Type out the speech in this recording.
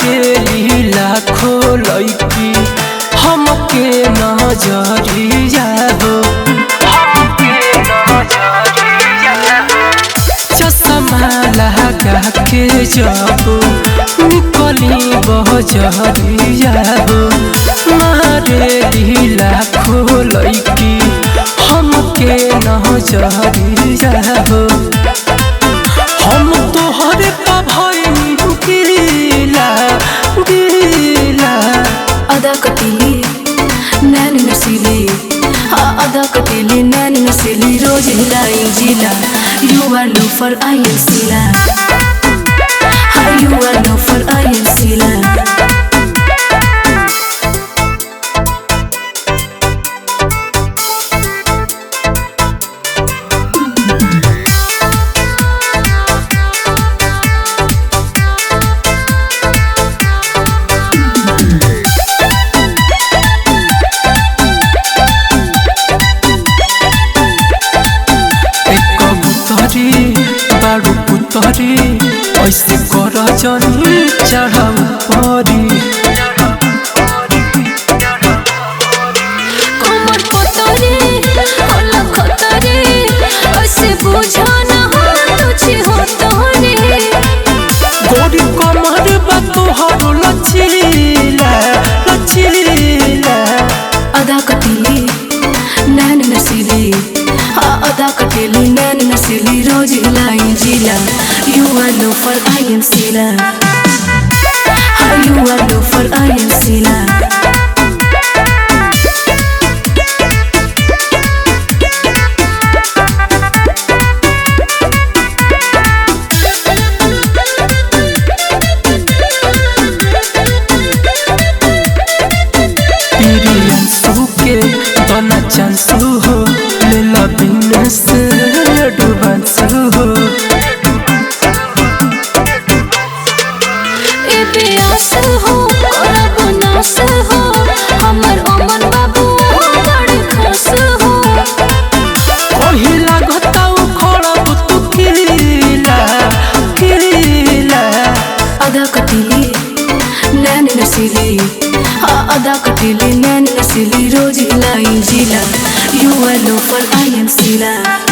मारेली लाखों लइकी हमके नजरिया हो, चश्मा लगा के जब निकली बजरिया हो, मारेली लाखों लइकी हमके नजरिया हो। हम तोहरे पभइनी गिला गिला अदा कतिली नैन नसीली, हाँ अदा कतिली नैन नसीली रोज हिलाई जिला। You are loafer, I am Sila. Hi, you are loafer, I am Sila. बारू पुतरी ऐसे कर जनी चढ़ाऊ परी, कमर पतरे होला खतरे ऐसे बुझा ना हो तुझे हो तोरे। गोरी कमर बा तोहर लचीला लचीला अदा कतिली नैन नसीली, हाँ अदा कतिली नैन नसीली रोज हिलाई जिला। You are loafer, I am Sila. Hi, you are loafer, I am Sila. के दोना चांसू हो लेला बिजनेस एडवांस हो। ए प्यास हो कोरा बनास हो हमर अमन बाबू बड़ खास हो। कही लागताऊ खड़ब तू किला किला अदा कतिली नैन नसीली, हाँ अदा कतिली नैन नसीली रोज हिलाई जिला। You are loafer, I am Sila.